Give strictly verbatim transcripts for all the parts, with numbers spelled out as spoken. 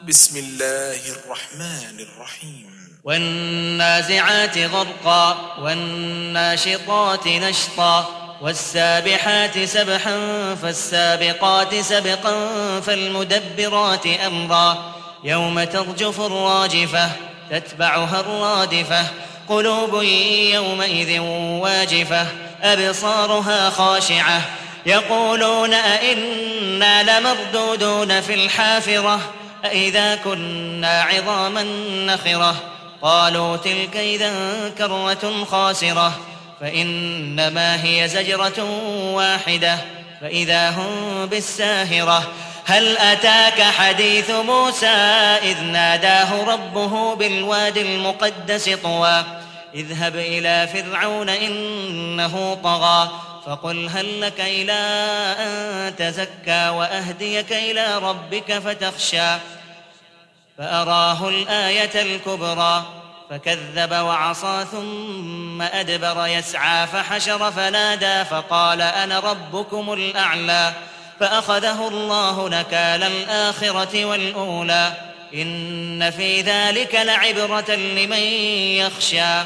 بسم الله الرحمن الرحيم والنازعات غرقا والناشطات نشطا والسابحات سبحا فالسابقات سبقا فالمدبرات أمرا يوم ترجف الراجفة تتبعها الرادفة قلوب يومئذ واجفة أبصارها خاشعة يقولون أئنا لمردودون في الحافرة أئذا كنا عظاما نخرة قالوا تلك إذا كرة خاسرة فإنما هي زجرة واحدة فإذا هم بالساهرة هل أتاك حديث موسى إذ ناداه ربه بالوادي المقدس طوى اذهب إلى فرعون إنه طغى فقل هل لك إلى أن تزكى وأهديك إلى ربك فتخشى فأراه الآية الكبرى فكذب وعصى ثم أدبر يسعى فحشر فنادى فقال أنا ربكم الأعلى فأخذه الله نكال الآخرة والأولى إن في ذلك لعبرة لمن يخشى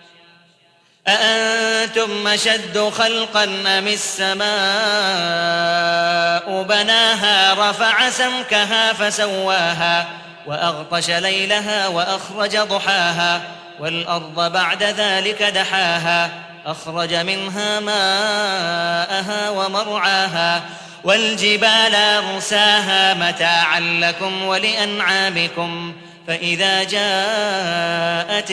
أأنتم أشد خلقا أم السماء بناها رفع سمكها فسواها وأغطش ليلها وأخرج ضحاها والأرض بعد ذلك دحاها أخرج منها ماءها ومرعاها والجبال أرساها متاعا لكم ولأنعامكم فإذا جاءت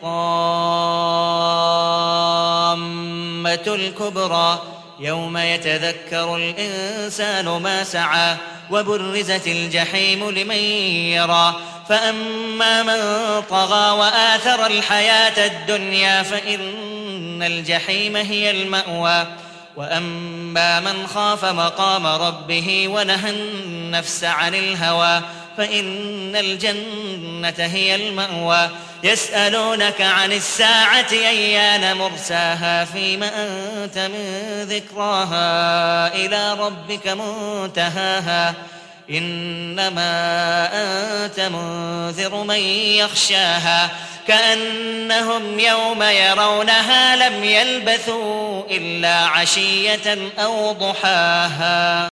الطامة الكبرى يوم يتذكر الإنسان ما سعى وبرزت الجحيم لمن يرى فأما من طغى وآثر الحياة الدنيا فإن الجحيم هي المأوى وأما من خاف مقام ربه ونهى النفس عن الهوى فإن الجنة هي المأوى يسألونك عن الساعة أيان مرساها فيما أنت من ذكراها إلى ربك منتهاها إنما أنت منذر من يخشاها كأنهم يوم يرونها لم يلبثوا إلا عشية أو ضحاها.